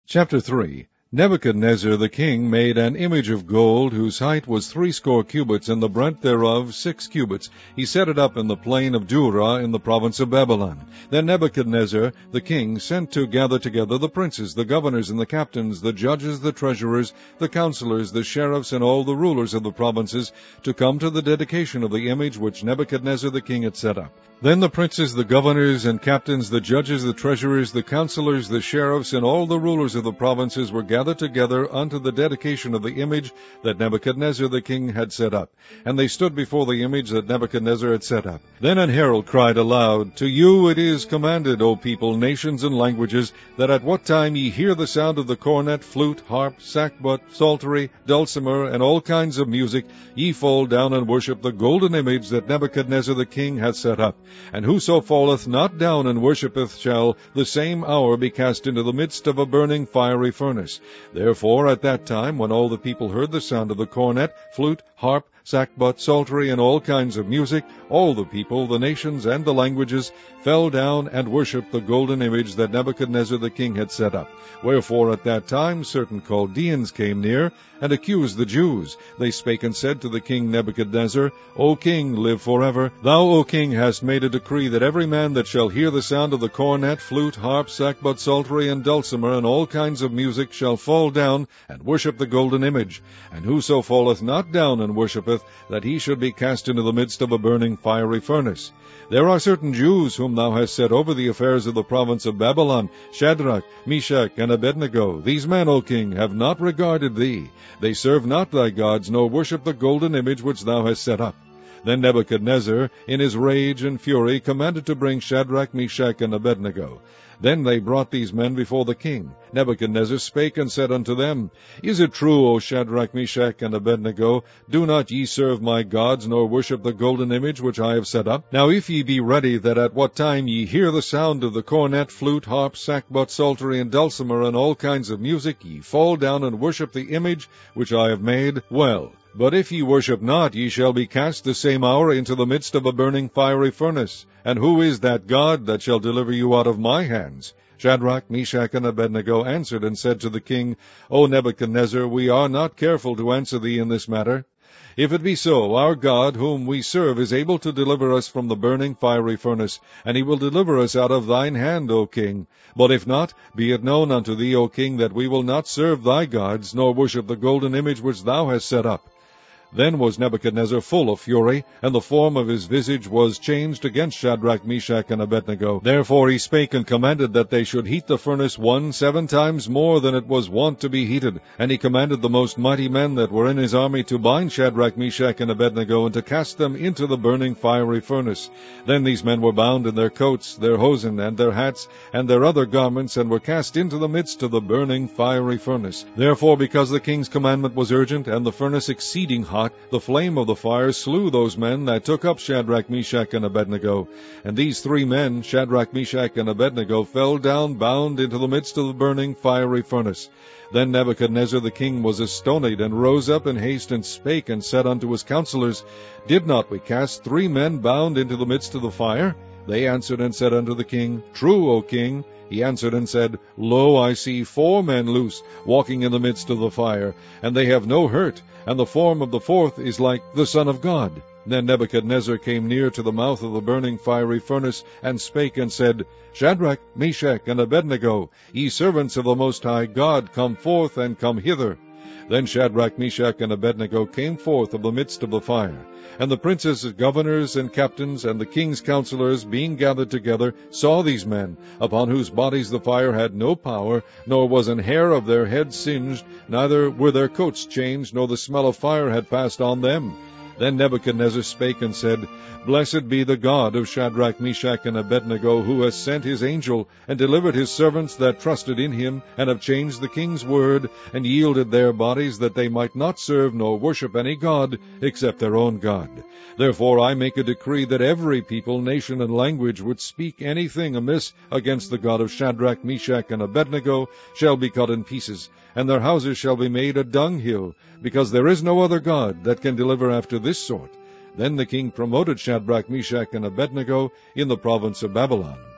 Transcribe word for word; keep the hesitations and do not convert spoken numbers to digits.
Chapter three. Nebuchadnezzar the king made an image of gold, whose height was threescore cubits, and the breadth thereof six cubits. He set it up in the plain of Dura in the province of Babylon. Then Nebuchadnezzar the king sent to gather together the princes, the governors, and the captains, the judges, the treasurers, the counselors, the sheriffs, and all the rulers of the provinces, to come to the dedication of the image which Nebuchadnezzar the king had set up. Then the princes, the governors, and captains, the judges, the treasurers, the counselors, the sheriffs, and all the rulers of the provinces were gathered together unto the dedication of the image that Nebuchadnezzar the king had set up. And they stood before the image that Nebuchadnezzar had set up. Then an herald cried aloud, To you it is commanded, O people, nations, and languages, that at what time ye hear the sound of the cornet, flute, harp, sackbut, psaltery, dulcimer, and all kinds of music, ye fall down and worship the golden image that Nebuchadnezzar the king hath set up. And whoso falleth not down and worshippeth shall the same hour be cast into the midst of a burning fiery furnace. Therefore at that time, when all the people heard the sound of the cornet, flute, harp, sackbut, psaltery, and all kinds of music, all the people, the nations, and the languages fell down and worshipped the golden image that Nebuchadnezzar the king had set up. Wherefore at that time certain Chaldeans came near, and accused the Jews. They spake and said to the king Nebuchadnezzar, O king, live forever. Thou, O king, hast made a decree that every man that shall hear the sound of the cornet, flute, harp, sackbut, psaltery, and dulcimer, and all kinds of music, shall fall down and worship the golden image. And whoso falleth not down and worshippeth, that he should be cast into the midst of a burning fiery furnace. There are certain Jews whom thou hast set over the affairs of the province of Babylon, Shadrach, Meshach, and Abednego. These men, O king, have not regarded thee. They serve not thy gods, nor worship the golden image which thou hast set up. Then Nebuchadnezzar, in his rage and fury, commanded to bring Shadrach, Meshach, and Abednego. Then they brought these men before the king. Nebuchadnezzar spake and said unto them, Is it true, O Shadrach, Meshach, and Abednego, do not ye serve my gods, nor worship the golden image which I have set up? Now if ye be ready, that at what time ye hear the sound of the cornet, flute, harp, sackbut, psaltery, and dulcimer, and all kinds of music, ye fall down and worship the image which I have made, well. But if ye worship not, ye shall be cast the same hour into the midst of a burning fiery furnace. And who is that God that shall deliver you out of my hands? Shadrach, Meshach, and Abednego answered and said to the king, O Nebuchadnezzar, we are not careful to answer thee in this matter. If it be so, our God, whom we serve, is able to deliver us from the burning fiery furnace, and he will deliver us out of thine hand, O king. But if not, be it known unto thee, O king, that we will not serve thy gods, nor worship the golden image which thou hast set up. Then was Nebuchadnezzar full of fury, and the form of his visage was changed against Shadrach, Meshach, and Abednego. Therefore he spake and commanded that they should heat the furnace one seven times more than it was wont to be heated. And he commanded the most mighty men that were in his army to bind Shadrach, Meshach, and Abednego, and to cast them into the burning fiery furnace. Then these men were bound in their coats, their hosen, and their hats, and their other garments, and were cast into the midst of the burning fiery furnace. Therefore, because the king's commandment was urgent, and the furnace exceeding hot, the flame of the fire slew those men that took up Shadrach, Meshach, and Abednego. And these three men, Shadrach, Meshach, and Abednego, fell down bound into the midst of the burning fiery furnace. Then Nebuchadnezzar the king was astonied, and rose up in haste, and spake and said unto his counselors, Did not we cast three men bound into the midst of the fire? They answered and said unto the king, True, O king. He answered and said, Lo, I see four men loose, walking in the midst of the fire, and they have no hurt, and the form of the fourth is like the Son of God. Then Nebuchadnezzar came near to the mouth of the burning fiery furnace, and spake and said, Shadrach, Meshach, and Abednego, ye servants of the Most High God, come forth and come hither. Then Shadrach, Meshach, and Abednego came forth of the midst of the fire. And the princes, governors, and captains, and the king's counselors, being gathered together, saw these men, upon whose bodies the fire had no power, nor was an hair of their heads singed, neither were their coats changed, nor the smell of fire had passed on them. Then Nebuchadnezzar spake and said, Blessed be the God of Shadrach, Meshach, and Abednego, who has sent his angel, and delivered his servants that trusted in him, and have changed the king's word, and yielded their bodies, that they might not serve nor worship any god, except their own God. Therefore I make a decree that every people, nation, and language which speak anything amiss against the God of Shadrach, Meshach, and Abednego shall be cut in pieces, and their houses shall be made a dunghill, because there is no other God that can deliver after this sort. Then the king promoted Shadrach, Meshach, and Abednego in the province of Babylon.